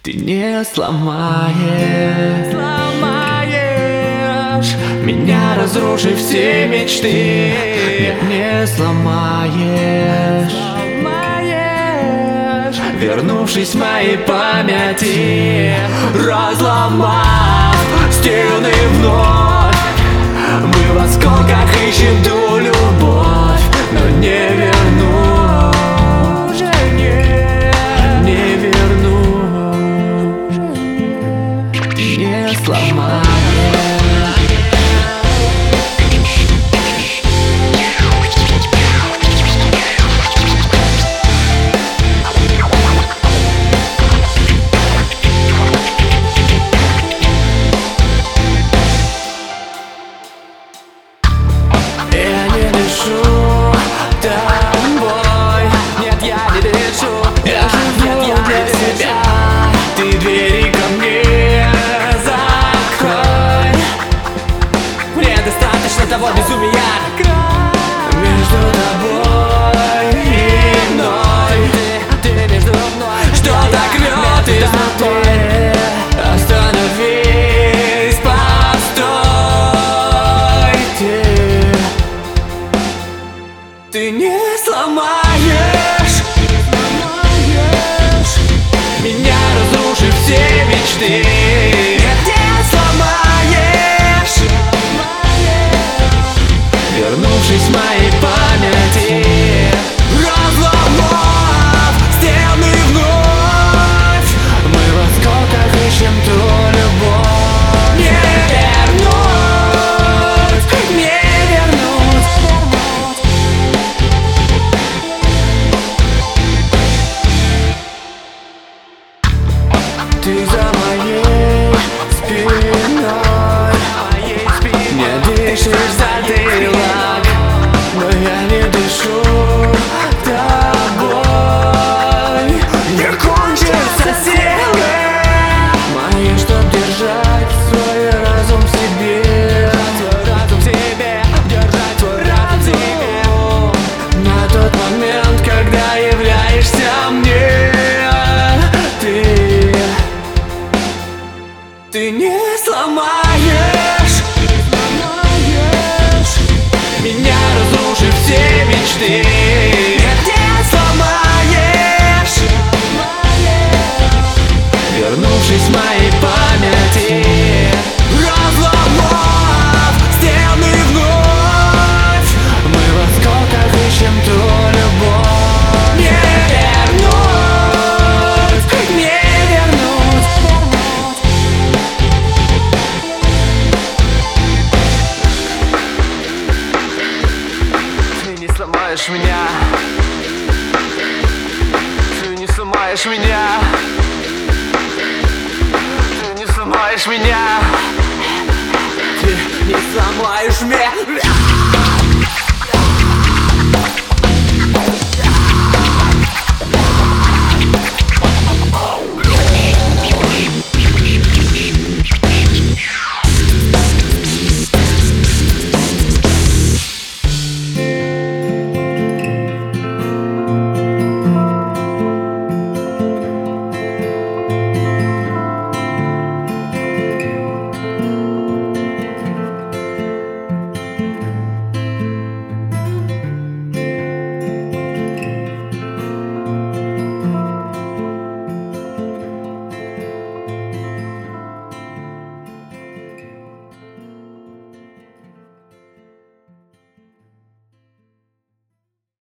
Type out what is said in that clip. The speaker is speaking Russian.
Ты не сломаешь меня, разрушив все мечты. Нет, не сломаешь, вернувшись в моей памяти, разломав стены вновь. Мы в осколках ищем ту любовь, но не верну, уже не верну. Ты не сломаешь. Я не дышу тобой, нет, я не дышу. Я живу для себя. Ты двери ко мне закрой. Мне достаточно того безумия между тобой и мной. Ты между мной, что так рвет изнутри. Остановись, постойте. Ты не сломаешь меня, разрушив все мечты. Не сломаешь, вернувшись в моей памяти, разломав стены вновь. Мы в осколках ищем ту любовь. Не вернуть, не вернуть. Ты за моей спиной, не дышишь затылок, но я не дышу тобой. Не кончатся силы мои, чтоб держать свой разум в себе. Держать свой разум в себе. На тот момент, когда являешься мне, ты не сломаешь меня, разрушив все мечты. Не сломаешь, вернувшись в моей памяти, разломав стены вновь. Мы в осколках ищем ту любовь. Не вернуть, не вернуть. Ты не сломаешь меня. Ты не сломаешь меня. Ты не сломаешь меня. Ты не сломаешь меня.